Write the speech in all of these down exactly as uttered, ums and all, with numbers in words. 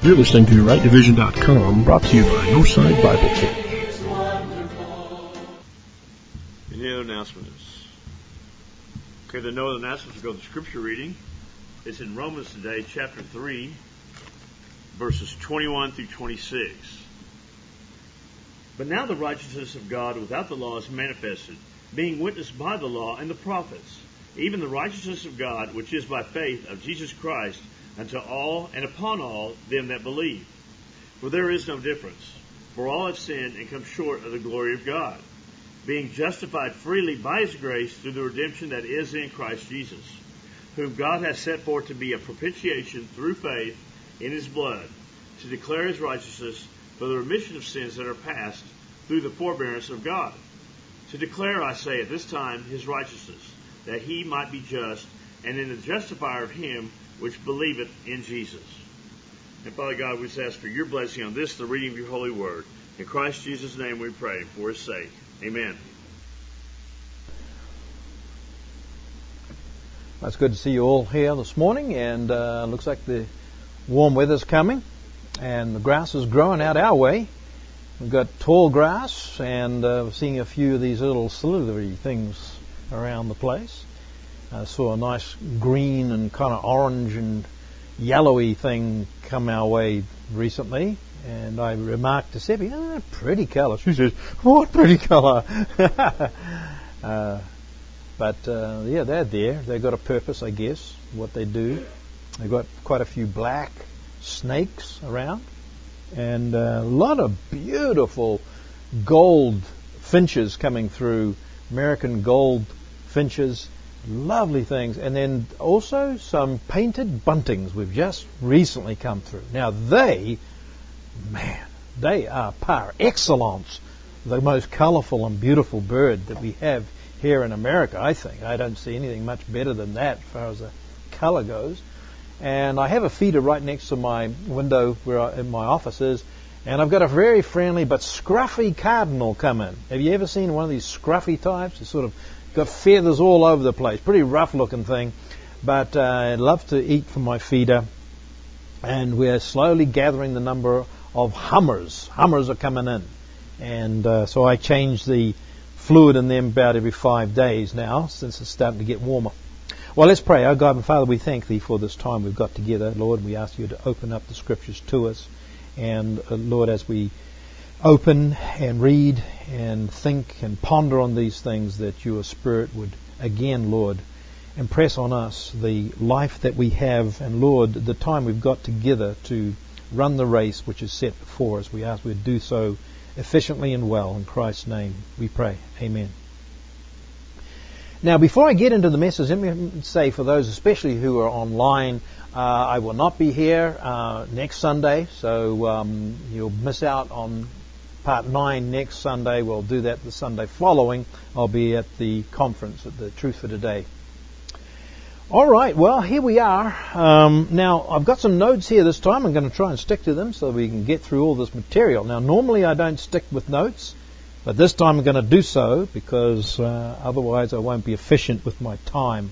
You're listening to right division dot com, brought to you by Northside Bible Church. Any other announcements? Okay, there are no other announcements. We'll go to scripture reading. It's in Romans today, chapter three, verses twenty-one through twenty-six. But now the righteousness of God without the law is manifested, being witnessed by the law and the prophets, even the righteousness of God, which is by faith of Jesus Christ, unto all and upon all them that believe. For there is no difference. For all have sinned and come short of the glory of God, being justified freely by His grace through the redemption that is in Christ Jesus, whom God has set forth to be a propitiation through faith in His blood, to declare His righteousness for the remission of sins that are past through the forbearance of God. To declare, I say, at this time His righteousness, that He might be just, and in the justifier of him which believeth in Jesus. And Father God, we just ask for your blessing on this, the reading of your holy word. In Christ Jesus' name we pray, for His sake. Amen. Well, it's good to see you all here this morning, and uh, looks like the warm weather's coming, and the grass is growing out our way. We've got tall grass, and uh, we're seeing a few of these little slithery things around the place. I saw a nice green and kind of orange and yellowy thing come our way recently, and I remarked to Seppi, ah, pretty colour. She says, what pretty colour? uh, but uh, yeah, they're there. They've got a purpose, I guess, what they do. They've got quite a few black snakes around, and uh, a lot of beautiful gold finches coming through, American gold finches. Lovely things. And then also some painted buntings we've just recently come through. Now they, man, they are par excellence the most colourful and beautiful bird that we have here in America, I think. I don't see anything much better than that as far as the colour goes. And I have a feeder right next to my window where I, in my office is, and I've got a very friendly but scruffy cardinal come in. Have you ever seen one of these scruffy types? It's sort of got feathers all over the place. Pretty rough looking thing. But uh, I love to eat from my feeder. And we're slowly gathering the number of hummers. Hummers are coming in. And uh, so I change the fluid in them about every five days now, since it's starting to get warmer. Well, let's pray. Our God and Father, we thank Thee for this time we've got together. Lord, we ask You to open up the Scriptures to us. And uh, Lord, as we open and read and think and ponder on these things, that Your Spirit would again, Lord, impress on us the life that we have, and Lord, the time we've got together to run the race which is set before us. We ask we would do so efficiently and well. In Christ's name we pray. Amen. Now, before I get into the message, let me say, for those especially who are online, uh, I will not be here uh, next Sunday, so um, you'll miss out on Part nine next Sunday. We'll do that the Sunday following. I'll be at the conference at the Truth for Today. All right, well, here we are. Um, now, I've got some notes here this time. I'm going to try and stick to them so we can get through all this material. Now, normally I don't stick with notes, but this time I'm going to do so because uh, otherwise I won't be efficient with my time.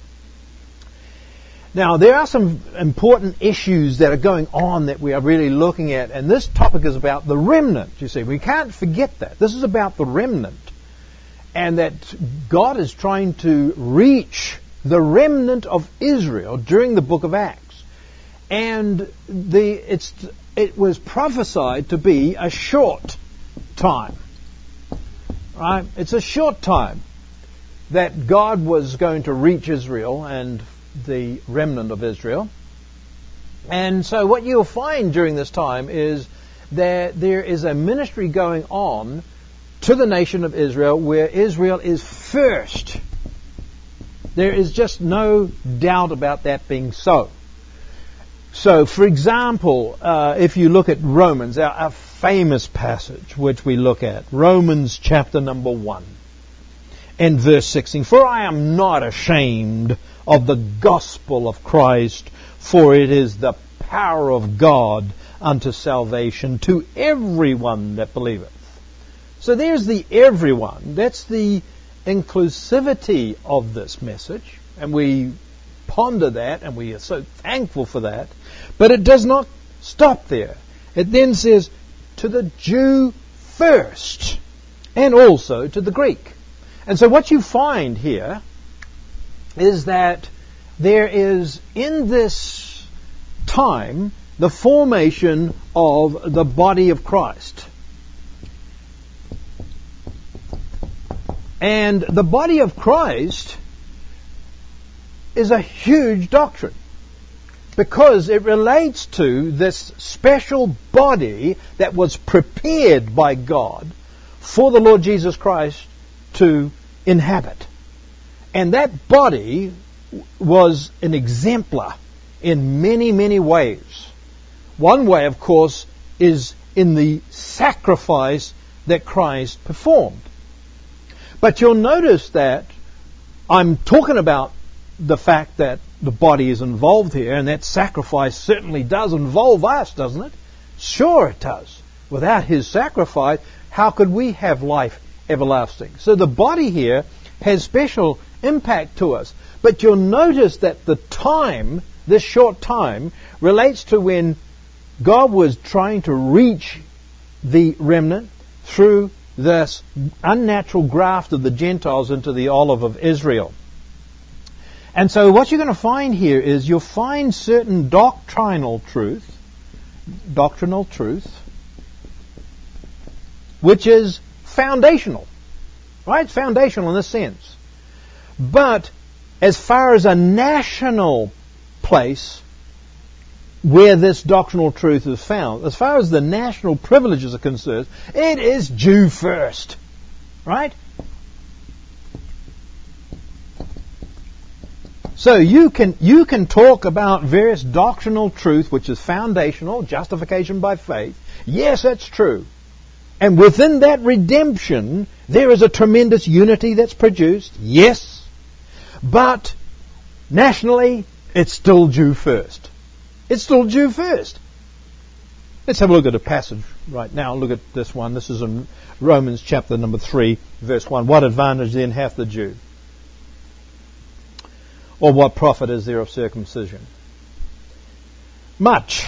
Now, there are some important issues that are going on that we are really looking at, and this topic is about the remnant, you see. We can't forget that. This is about the remnant, and that God is trying to reach the remnant of Israel during the book of Acts. And the, it's, it was prophesied to be a short time. Right? It's a short time that God was going to reach Israel and the remnant of Israel. And so what you'll find during this time is that there is a ministry going on to the nation of Israel where Israel is first. There is just no doubt about that being so. So, for example, uh, if you look at Romans, our, our famous passage which we look at, Romans chapter number one and verse sixteen, for I am not ashamed of the gospel of Christ, for it is the power of God unto salvation to everyone that believeth. So there's the everyone. That's the inclusivity of this message, and we ponder that, and we are so thankful for that. But it does not stop there. It then says, to the Jew first, and also to the Greek. And so what you find here is that there is, in this time, the formation of the body of Christ. And the body of Christ is a huge doctrine, because it relates to this special body that was prepared by God for the Lord Jesus Christ to inhabit. And that body was an exemplar in many, many ways. One way, of course, is in the sacrifice that Christ performed. But you'll notice that I'm talking about the fact that the body is involved here, and that sacrifice certainly does involve us, doesn't it? Sure it does. Without His sacrifice, how could we have life everlasting? So the body here has special impact to us. But you'll notice that the time, this short time, relates to when God was trying to reach the remnant through this unnatural graft of the Gentiles into the olive of Israel. And so what you're going to find here is you'll find certain doctrinal truth, doctrinal truth, which is foundational. Right? It's foundational in this sense. But as far as a national place where this doctrinal truth is found, as far as the national privileges are concerned, it is Jew first. Right? So you can you can talk about various doctrinal truth, which is foundational, justification by faith. Yes, that's true. And within that redemption, there is a tremendous unity that's produced. Yes. But nationally, it's still Jew first. It's still Jew first. Let's have a look at a passage right now. Look at this one. This is in Romans chapter number three, verse one. What advantage then hath the Jew? Or what profit is there of circumcision? Much.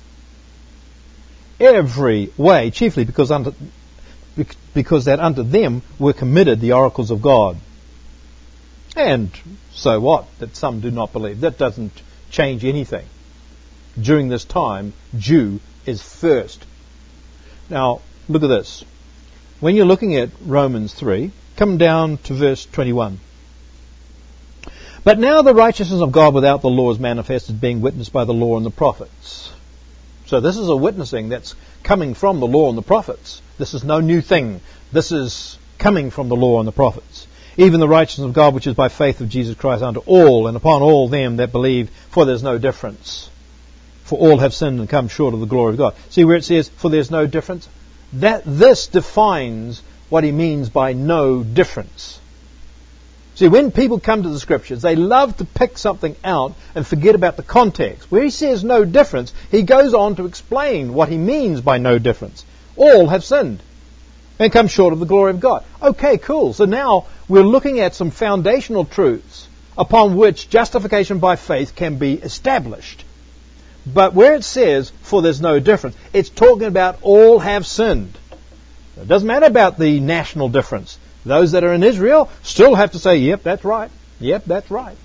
Every way, chiefly because unto, because that unto them were committed the oracles of God. And so what? That some do not believe. That doesn't change anything. During this time, Jew is first. Now, look at this. When you're looking at Romans three, come down to verse twenty-one. But now the righteousness of God without the law is manifested, being witnessed by the law and the prophets. So this is a witnessing that's coming from the law and the prophets. This is no new thing. This is coming from the law and the prophets. Even the righteousness of God which is by faith of Jesus Christ unto all and upon all them that believe, for there's no difference. For all have sinned and come short of the glory of God. See where it says, for there's no difference? That this defines what he means by no difference. See, when people come to the Scriptures, they love to pick something out and forget about the context. Where he says no difference, he goes on to explain what he means by no difference. All have sinned and come short of the glory of God. Okay, cool. So now we're looking at some foundational truths upon which justification by faith can be established. But where it says, for there's no difference, it's talking about all have sinned. It doesn't matter about the national difference. Those that are in Israel still have to say, yep, that's right. Yep, that's right.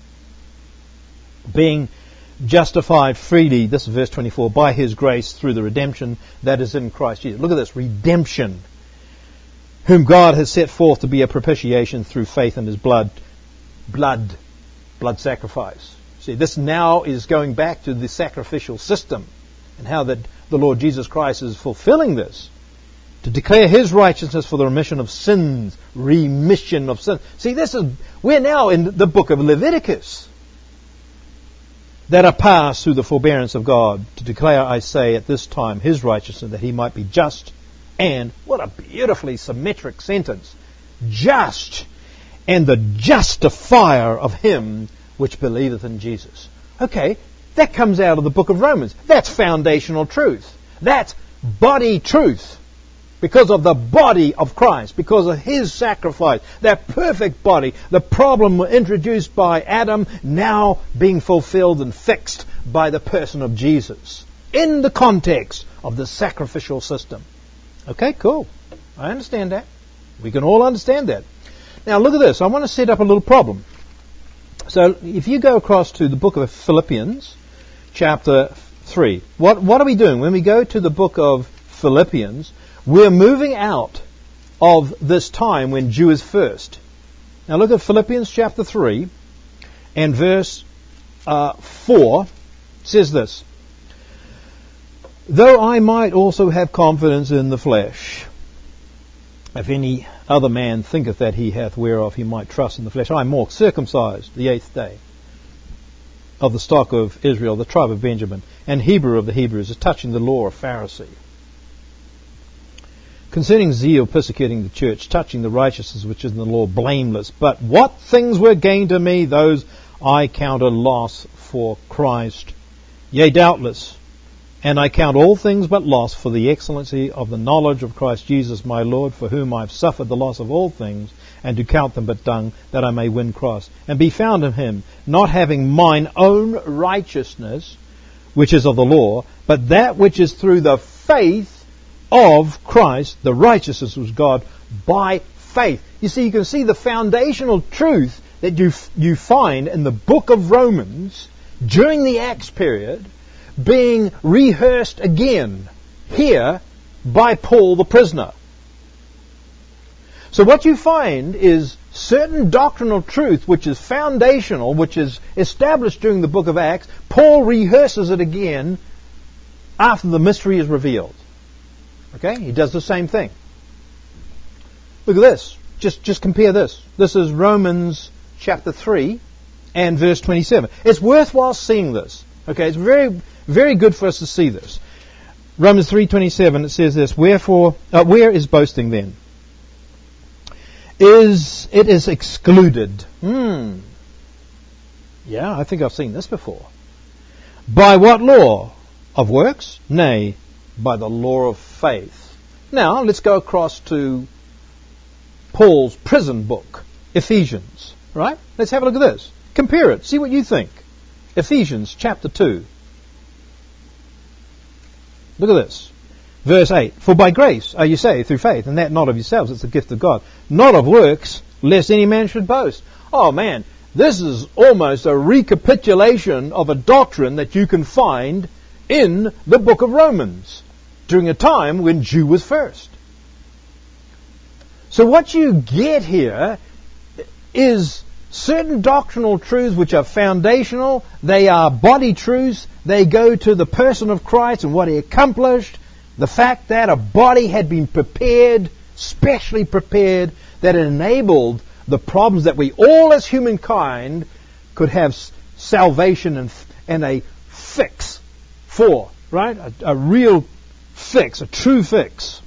Being justified freely, this is verse twenty-four, by His grace through the redemption that is in Christ Jesus. Look at this, redemption. Whom God has set forth to be a propitiation through faith in His blood. Blood. Blood sacrifice. See, this now is going back to the sacrificial system and how that the Lord Jesus Christ is fulfilling this. To declare His righteousness for the remission of sins. Remission of sins. See, this is, we're now in the book of Leviticus. That are passed through the forbearance of God. To declare, I say, at this time, His righteousness, that He might be just. And, what a beautifully symmetric sentence. Just. And the justifier of him which believeth in Jesus. Okay, that comes out of the book of Romans. That's foundational truth. That's body truth. Because of the body of Christ, because of His sacrifice, that perfect body, the problem introduced by Adam now being fulfilled and fixed by the person of Jesus. in the context of the sacrificial system. Okay, cool. I understand that. We can all understand that. Now look at this. I want to set up a little problem. So if you go across to the book of Philippians, chapter three, what, what are we doing? When we go to the book of Philippians, we're moving out of this time when Jew is first. Now look at Philippians chapter three and verse uh, four. It says this: though I might also have confidence in the flesh, if any other man thinketh that he hath whereof he might trust in the flesh, I am more circumcised the eighth day, of the stock of Israel, the tribe of Benjamin, and Hebrew of the Hebrews, as touching the law of Pharisee. Concerning zeal persecuting the church, touching the righteousness which is in the law, blameless. But what things were gained to me, those I count a loss for Christ. Yea, doubtless, and I count all things but loss for the excellency of the knowledge of Christ Jesus my Lord, for whom I have suffered the loss of all things, and to count them but dung, that I may win Christ, and be found in him, not having mine own righteousness, which is of the law, but that which is through the faith of Christ, the righteousness of God by faith. You see, you can see the foundational truth that you you find in the book of Romans during the Acts period being rehearsed again here by Paul the prisoner. So what you find is certain doctrinal truth which is foundational, which is established during the book of Acts. Paul rehearses it again after the mystery is revealed. Okay? He does the same thing. Look at this. Just, just compare this. This is Romans chapter three and verse twenty-seven. It's worthwhile seeing this. Okay? It's very, very good for us to see this. Romans three twenty-seven, it says this: Wherefore, uh, where is boasting then? Is it is excluded. Hmm. Yeah, I think I've seen this before. By what law? Of works? Nay, by the law of faith. Now, let's go across to Paul's prison book, Ephesians. Right? Let's have a look at this. Compare it. See what you think. Ephesians chapter two. Look at this. Verse eight. For by grace are you saved through faith, and that not of yourselves, it's the gift of God. Not of works, lest any man should boast. Oh man, this is almost a recapitulation of a doctrine that you can find in the book of Romans during a time when Jew was first. So what you get here is certain doctrinal truths which are foundational. They are body truths. They go to the person of Christ and what he accomplished. The fact that a body had been prepared, specially prepared, that it enabled the problems that we all as humankind could have salvation and, and a fix for, right? A, a real fix, a true fix.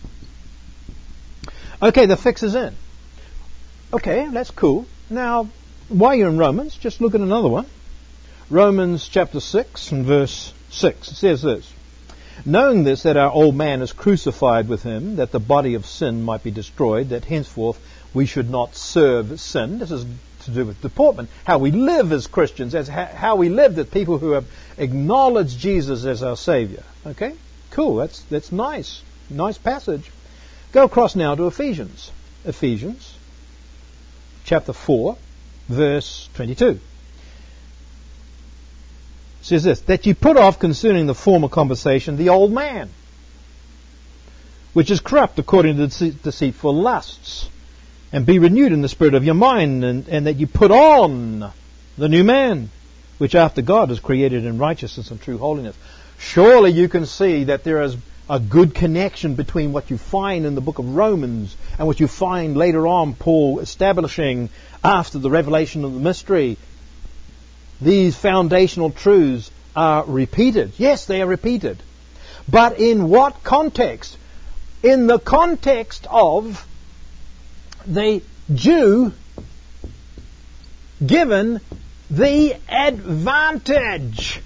Okay, the fix is in. Okay, that's cool. Now, while you're in Romans, just look at another one. Romans chapter six and verse six. It says this: Knowing this, that our old man is crucified with him, that the body of sin might be destroyed, that henceforth we should not serve sin. This is to do with deportment, how we live as Christians, as ha- how we live as people who have acknowledged Jesus as our Savior. Okay? Cool. That's that's nice. Nice passage. Go across now to Ephesians. Ephesians chapter four, verse twenty-two. It says this: that you put off concerning the former conversation the old man, which is corrupt according to the deceitful lusts, and be renewed in the spirit of your mind, and, and that you put on the new man, which after God is created in righteousness and true holiness. Surely you can see that there is a good connection between what you find in the book of Romans and what you find later on Paul establishing after the revelation of the mystery. These foundational truths are repeated. Yes, they are repeated. But in what context? In the context of the Jew given the advantage.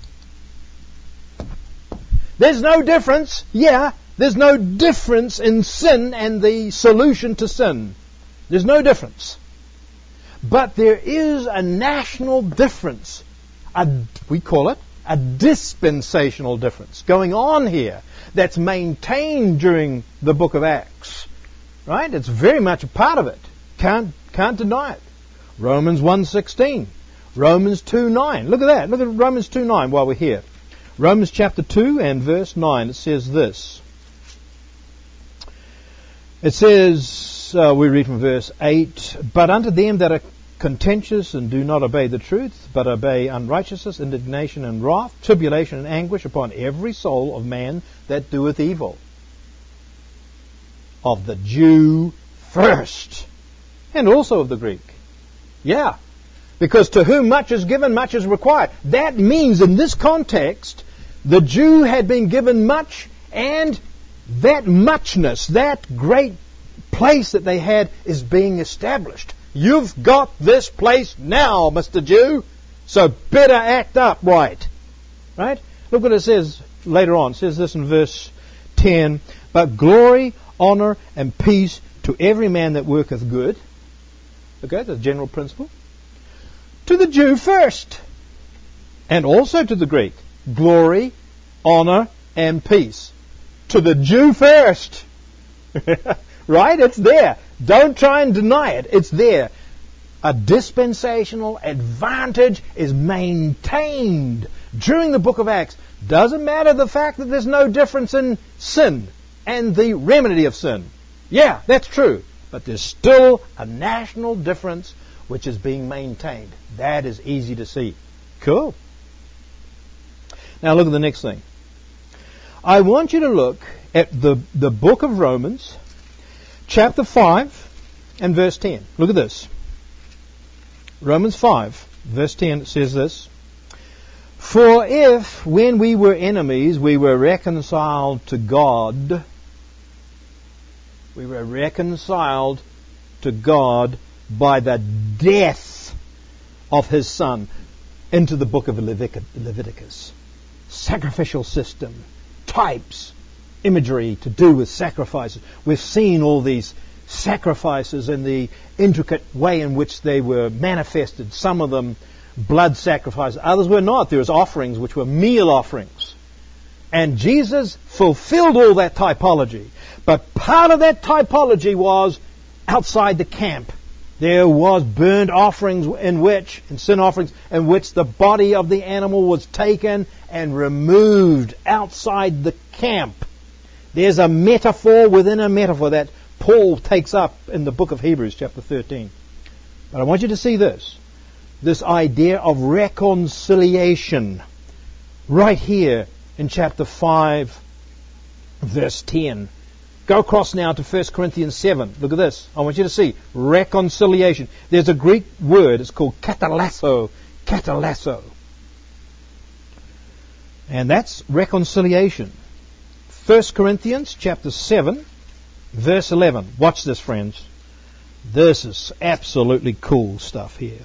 There's no difference. Yeah, there's no difference in sin and the solution to sin. There's no difference. But there is a national difference. A, we call it a dispensational difference going on here that's maintained during the book of Acts. Right? It's very much a part of it. Can't, can't deny it. Romans one sixteen. Romans two nine. Look at that. Look at Romans two nine while we're here. Romans chapter two and verse nine. It says this. It says, uh, we read from verse eight, but unto them that are contentious and do not obey the truth, but obey unrighteousness, indignation and wrath, tribulation and anguish upon every soul of man that doeth evil. Of the Jew first, and also of the Greek. Yeah, because to whom much is given, much is required. That means in this context, the Jew had been given much, and that muchness, that great place that they had is being established. You've got this place now, Mister Jew, so better act up right. Right? Look what it says later on. It says this in verse ten. But glory, honour, and peace to every man that worketh good. Okay, the general principle. To the Jew first, and also to the Greek. Glory, honour, and peace. To the Jew first. Right? It's there. Don't try and deny it. It's there. A dispensational advantage is maintained during the book of Acts. Doesn't matter the fact that there's no difference in sin and the remedy of sin. Yeah, that's true. But there's still a national difference which is being maintained. That is easy to see. Cool. Now look at the next thing. I want you to look at the, the book of Romans, chapter five and verse ten. Look at this. Romans five, verse ten says this. For if, when we were enemies, we were reconciled to God, we were reconciled to God by the death of His Son, into the book of Leviticus. Sacrificial system, types, imagery to do with sacrifices. We've seen all these sacrifices and the intricate way in which they were manifested. Some of them blood sacrifices, others were not. There was offerings which were meal offerings. And Jesus fulfilled all that typology. But part of that typology was outside the camp. There was burnt offerings in which, and sin offerings, in which the body of the animal was taken and removed outside the camp. There's a metaphor within a metaphor that Paul takes up in the book of Hebrews, chapter thirteen. But I want you to see this. This idea of reconciliation. Right here in chapter five, verse ten. Go across now to First Corinthians seven. Look at this. I want you to see. Reconciliation. There's a Greek word. It's called katalasso. Katalasso. And that's reconciliation. First Corinthians chapter seven, verse eleven. Watch this, friends. This is absolutely cool stuff here.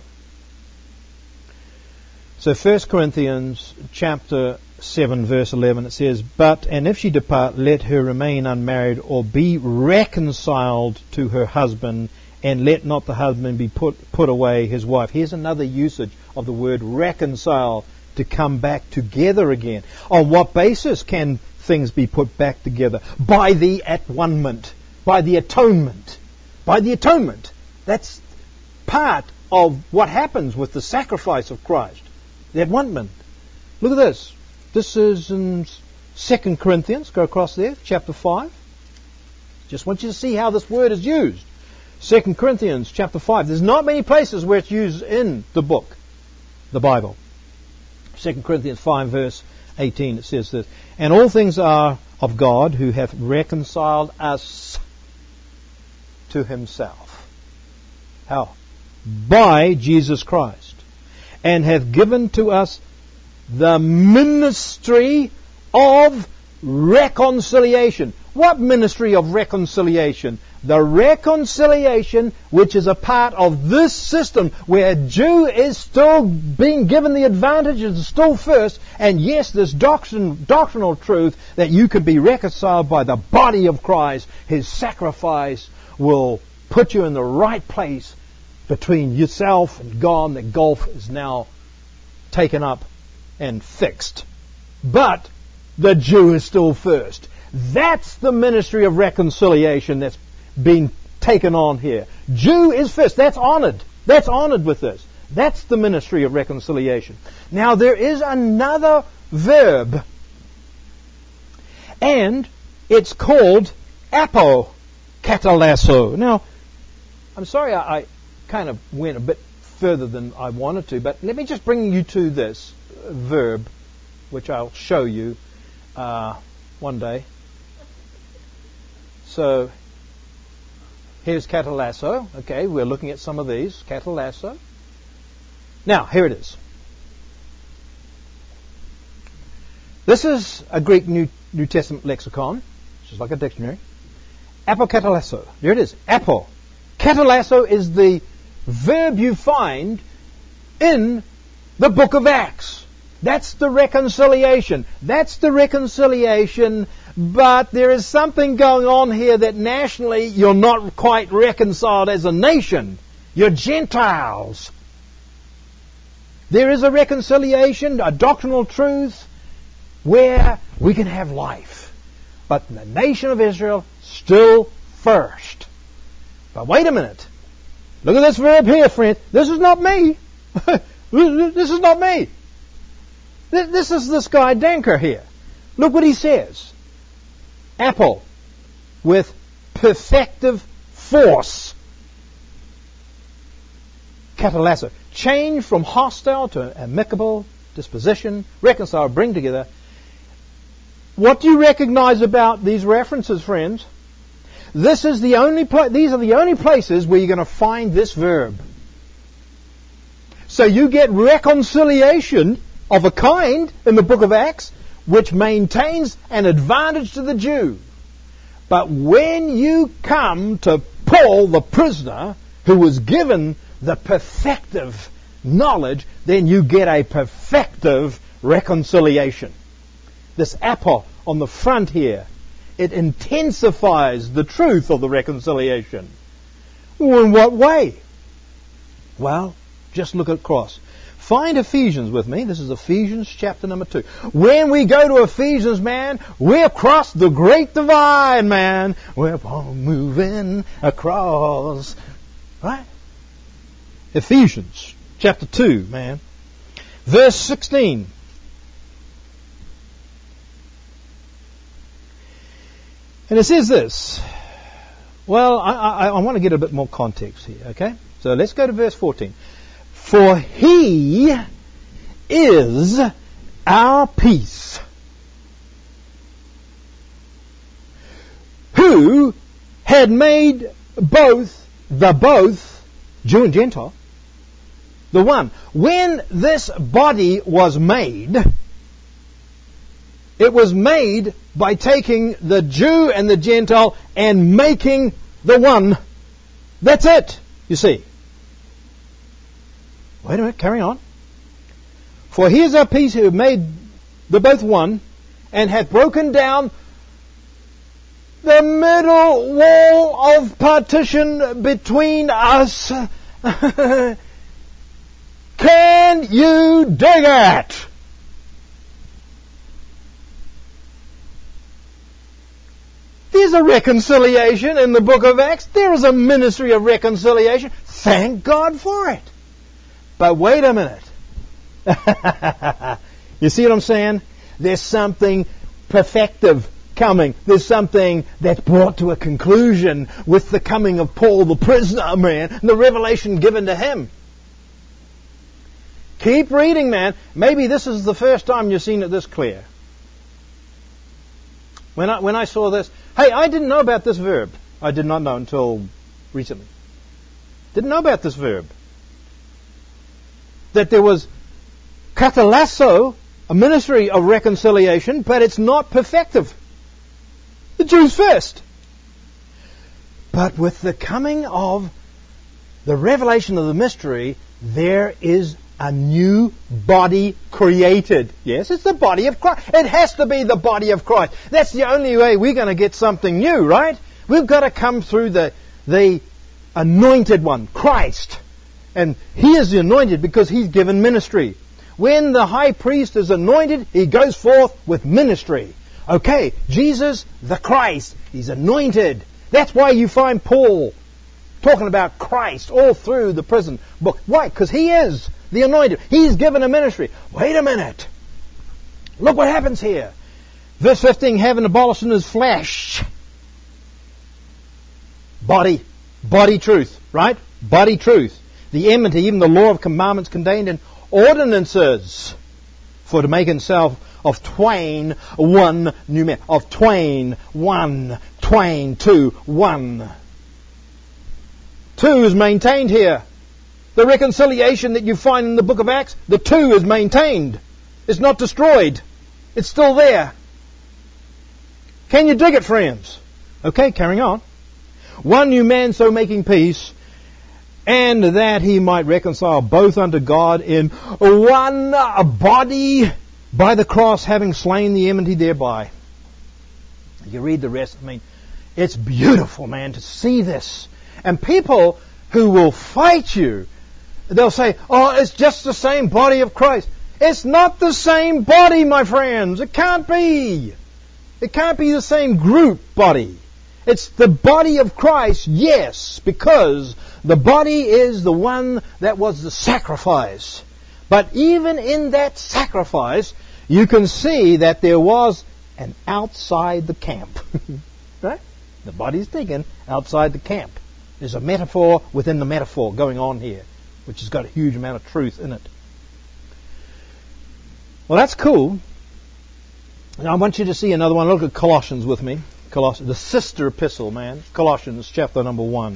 So First Corinthians chapter seven, verse eleven, it says, But, and if she depart, let her remain unmarried, or be reconciled to her husband, and let not the husband be put, put away his wife. Here's another usage of the word reconcile, to come back together again. On what basis can things be put back together? By the at-one-ment, by the atonement. By the atonement. That's part of what happens with the sacrifice of Christ. The at-one-ment. Look at this. This is in Second Corinthians. Go across there, chapter five. Just want you to see how this word is used. Second Corinthians chapter five. There's not many places where it's used in the book, the Bible. Second Corinthians five, verse eighteen, it says this, And all things are of God, who hath reconciled us to Himself. How? By Jesus Christ. And hath given to us the ministry of reconciliation. What ministry of reconciliation? The reconciliation which is a part of this system where a Jew is still being given the advantages, still first, and yes, this doctrine, doctrinal truth that you can be reconciled by the body of Christ. His sacrifice will put you in the right place between yourself and God, and the gulf is now taken up and fixed. But the Jew is still first. That's the ministry of reconciliation that's been taken on here. Jew is first. That's honored. That's honored with this. That's the ministry of reconciliation. Now there is another verb, and it's called apokatallasso. Now, I'm sorry I, I kind of went a bit further than I wanted to, but let me just bring you to this verb, which I'll show you uh, one day. So, here's katallasso. Okay, we're looking at some of these. Katallasso. Now, here it is. This is a Greek New, New Testament lexicon, which is like a dictionary. Apokatallasso. Here it is. Apo. Katallasso is the verb you find in the book of Acts. That's the reconciliation. That's the reconciliation, but there is something going on here that nationally you're not quite reconciled as a nation. You're Gentiles. There is a reconciliation, a doctrinal truth, where we can have life. But the nation of Israel still first. But wait a minute. Look at this verb here, friend. This is not me. This is not me. This is this guy Danker here. Look what he says. Apple with perfective force. Katallasso. Change from hostile to amicable disposition. Reconcile, bring together. What do you recognize about these references, friends? This is the only pla- these are the only places where you're going to find this verb. So you get reconciliation of a kind in the book of Acts, which maintains an advantage to the Jew. But when you come to Paul, the prisoner, who was given the perfective knowledge, then you get a perfective reconciliation. This apo on the front here, it intensifies the truth of the reconciliation. Well, in what way? Well, just look across. Find Ephesians with me. This is Ephesians chapter number two. When we go to Ephesians, man, we're across the great divide, man. We're moving across. Right? Ephesians chapter two, man. Verse sixteen. And it says this. Well, I, I, I want to get a bit more context here, okay? So let's go to verse fourteen. For He is our peace, who had made both, the both, Jew and Gentile, the one. When this body was made, it was made by taking the Jew and the Gentile and making the one. That's it, you see. Wait a minute, carry on. For He is our peace, who made the both one, and hath broken down the middle wall of partition between us. Can you dig it? There's a reconciliation in the book of Acts. There is a ministry of reconciliation. Thank God for it. But wait a minute. You see what I'm saying? There's something perfective coming. There's something that's brought to a conclusion with the coming of Paul the prisoner, man, and the revelation given to him. Keep reading, man. Maybe this is the first time you've seen it this clear. When I, when I saw this, hey, I didn't know about this verb. I did not know until recently. Didn't know about this verb. That there was katallasso, a ministry of reconciliation, but it's not perfective. The Jews first. But with the coming of the revelation of the mystery, there is a new body created. Yes, it's the body of Christ. It has to be the body of Christ. That's the only way we're going to get something new, right? We've got to come through the, the anointed one, Christ. And He is the anointed because He's given ministry. when the high priest is anointed, he goes forth with ministry. Okay, Jesus the Christ, he's anointed. That's why you find Paul talking about Christ all through the prison book. Why? Because he is the anointed. He's given a ministry. Wait a minute. Look what happens here. Verse fifteen, having abolished in his flesh. Body. Body truth. Right? Body truth. The enmity, even the law of commandments contained in ordinances, for to make himself of twain one new man. Of twain one. Twain two. One. Two is maintained here. The reconciliation that you find in the book of Acts, the two is maintained. It's not destroyed. It's still there. Can you dig it, friends? Okay, carrying on. One new man, so making peace, and that he might reconcile both unto God in one body by the cross, having slain the enmity thereby. You read the rest. I mean, it's beautiful, man, to see this. And people who will fight you, they'll say, oh, it's just the same body of Christ. It's not the same body, my friends. It can't be. It can't be the same group body. It's the body of Christ, yes, because the body is the one that was the sacrifice. But even in that sacrifice, you can see that there was an outside the camp. Right? The body's taken outside the camp. There's a metaphor within the metaphor going on here, which has got a huge amount of truth in it. Well, that's cool. Now, I want you to see another one. Look at Colossians with me. Colossians, the sister epistle, man. Colossians chapter number one.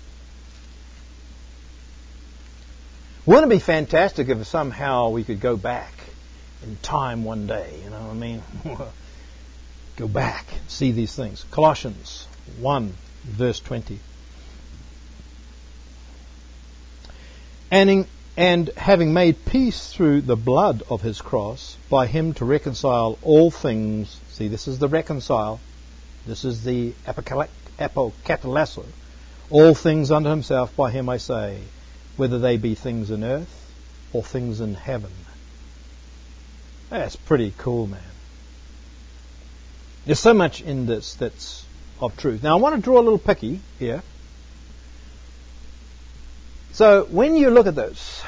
Wouldn't it be fantastic if somehow we could go back in time one day? You know what I mean? Go back and see these things. Colossians one, verse twenty. And, in, and having made peace through the blood of his cross, by him to reconcile all things. See, this is the reconcile. This is the apokatallasso. All things unto himself, by him I say, whether they be things in earth or things in heaven. That's pretty cool, man. There's so much in this that's of truth. Now, I want to draw a little picky here. So, when you look at this,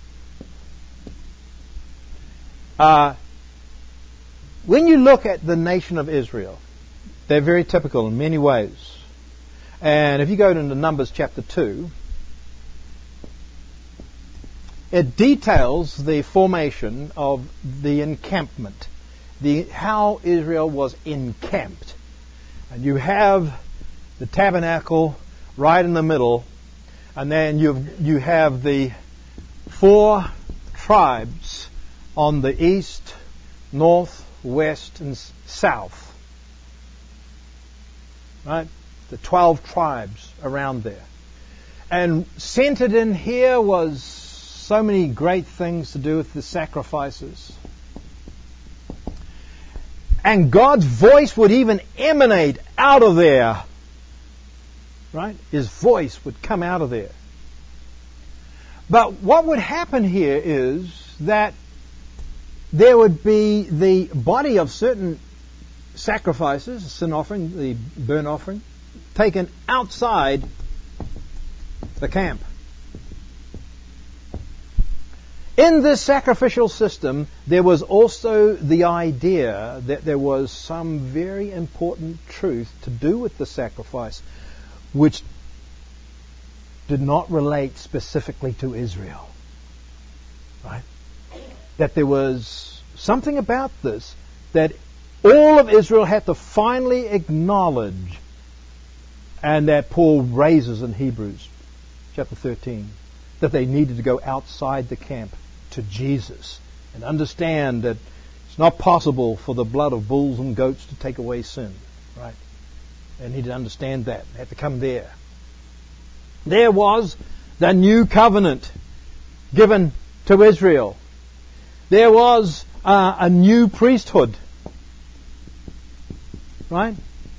uh, when you look at the nation of Israel, they're very typical in many ways. And if you go into Numbers chapter two, it details the formation of the encampment, the how Israel was encamped. And you have the tabernacle right in the middle, and then you you have the four tribes on the east, north, west, and south. Right? The twelve tribes around there. And centered in here was so many great things to do with the sacrifices. And God's voice would even emanate out of there. Right? His voice would come out of there. But what would happen here is that there would be the body of certain sacrifices, sin offering, the burnt offering, taken outside the camp. In this sacrificial system, there was also the idea that there was some very important truth to do with the sacrifice, which did not relate specifically to Israel. Right? That there was something about this that all of Israel had to finally acknowledge, and that Paul raises in Hebrews chapter thirteen, that they needed to go outside the camp to Jesus and understand that it's not possible for the blood of bulls and goats to take away sin. Right? They needed to understand that. They had to come there. There was the new covenant given to Israel. There was uh, a new priesthood. Right?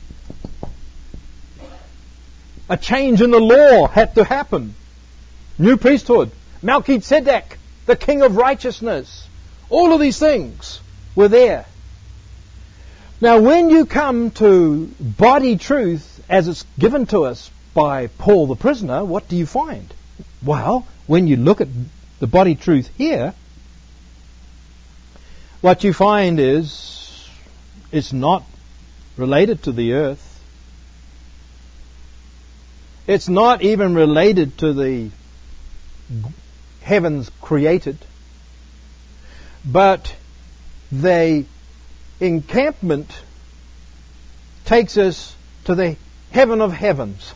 A change in the law had to happen. New priesthood. Melchizedek, the king of righteousness. All of these things were there. Now, when you come to body truth as it's given to us by Paul the prisoner, what do you find? Well, when you look at the body truth here, what you find is it's not related to the earth. It's not even related to the heavens created. But the encampment takes us to the heaven of heavens.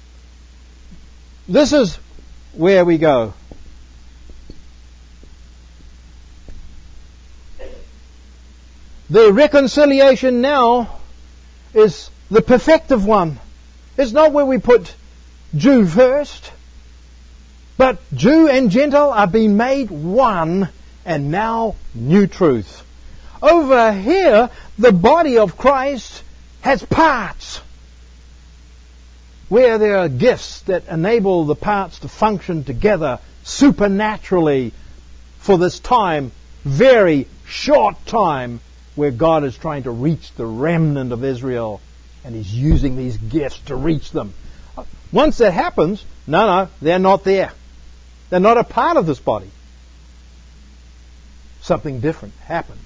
This is where we go. The reconciliation now is the perfective one. It's not where we put Jew first, but Jew and Gentile are being made one, and now new truth. Over here, the body of Christ has parts, where there are gifts that enable the parts to function together supernaturally for this time, very short time, where God is trying to reach the remnant of Israel, and He's using these gifts to reach them. Once that happens, no, no, they're not there. They're not a part of this body. Something different happened.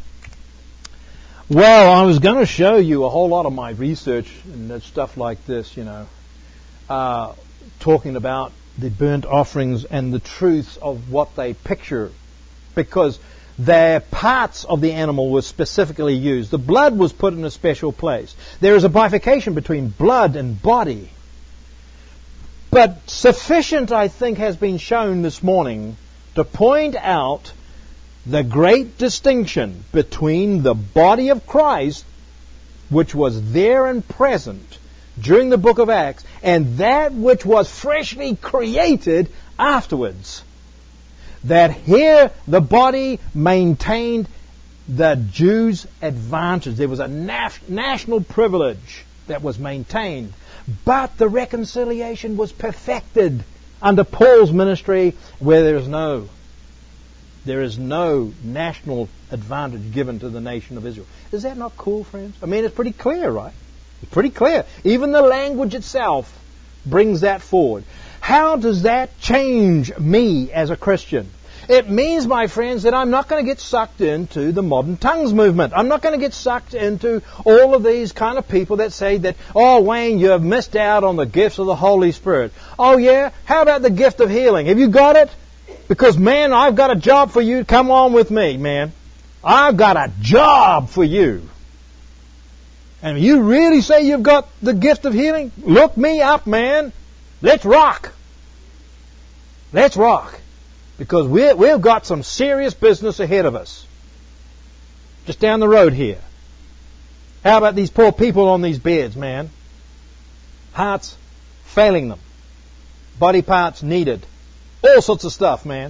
Well, I was going to show you a whole lot of my research and stuff like this, you know, uh, talking about the burnt offerings and the truths of what they picture, because their parts of the animal were specifically used. The blood was put in a special place. There is a bifurcation between blood and body. But sufficient, I think, has been shown this morning to point out the great distinction between the body of Christ, which was there and present during the book of Acts, and that which was freshly created afterwards. That here the body maintained the Jews' advantage. There was a naf- national privilege that was maintained. But the reconciliation was perfected under Paul's ministry, where there is no, there is no national advantage given to the nation of Israel. Is that not cool, friends? I mean, it's pretty clear, right? It's pretty clear. Even the language itself brings that forward. How does that change me as a Christian? It means, my friends, that I'm not going to get sucked into the modern tongues movement. I'm not going to get sucked into all of these kind of people that say that, oh, Wayne, you have missed out on the gifts of the Holy Spirit. Oh, yeah? How about the gift of healing? Have you got it? Because, man, I've got a job for you. Come on with me, man. I've got a job for you. And you really say you've got the gift of healing? Look me up, man. Let's rock. Let's rock. Because we're, we've got some serious business ahead of us. Just down the road here. How about these poor people on these beds, man? Hearts failing them. Body parts needed. All sorts of stuff, man.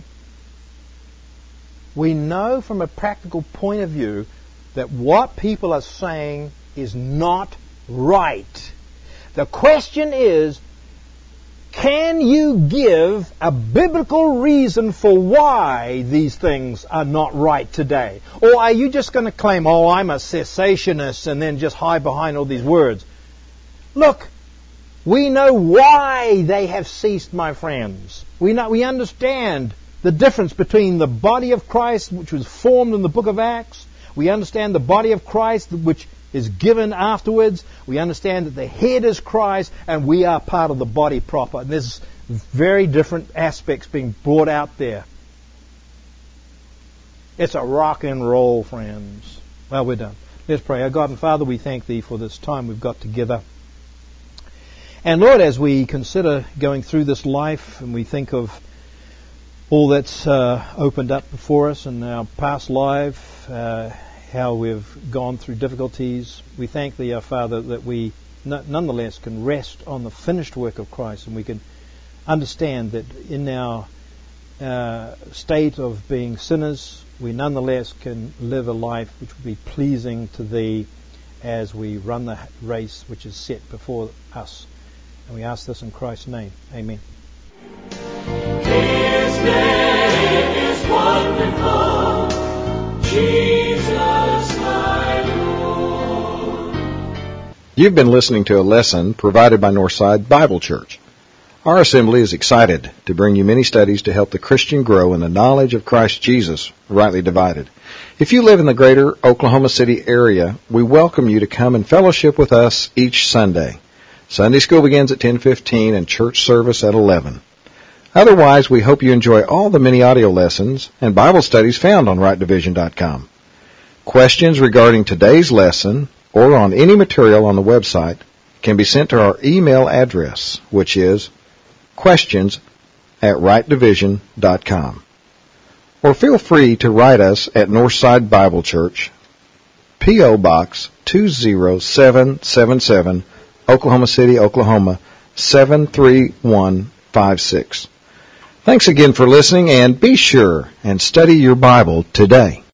We know from a practical point of view that what people are saying is not right. The question is, can you give a biblical reason for why these things are not right today? Or are you just going to claim, oh, I'm a cessationist, and then just hide behind all these words? Look, we know why they have ceased, my friends. We know, we understand the difference between the body of Christ, which was formed in the book of Acts. We understand the body of Christ, which is given afterwards. We understand that the head is Christ, and we are part of the body proper. And there's very different aspects being brought out there. It's a rock and roll, friends. Well, we're done. Let's pray. Our God and Father, we thank Thee for this time we've got together. And Lord, as we consider going through this life, and we think of all that's uh, opened up before us in our past life, uh, how we've gone through difficulties, we thank Thee, our Father, that we n- nonetheless can rest on the finished work of Christ, and we can understand that in our uh, state of being sinners, we nonetheless can live a life which will be pleasing to Thee as we run the race which is set before us. And we ask this in Christ's name. Amen. His name is wonderful. Jesus, my Lord. You've been listening to a lesson provided by Northside Bible Church. Our assembly is excited to bring you many studies to help the Christian grow in the knowledge of Christ Jesus, rightly divided. If you live in the greater Oklahoma City area, we welcome you to come and fellowship with us each Sunday. Sunday school begins at ten fifteen and church service at eleven. Otherwise, we hope you enjoy all the many audio lessons and Bible studies found on right division dot com. Questions regarding today's lesson or on any material on the website can be sent to our email address, which is questions at right division dot com. Or feel free to write us at Northside Bible Church, P O. Box two zero seven seven seven, Oklahoma City, Oklahoma seven three one five six. Thanks again for listening, and be sure and study your Bible today.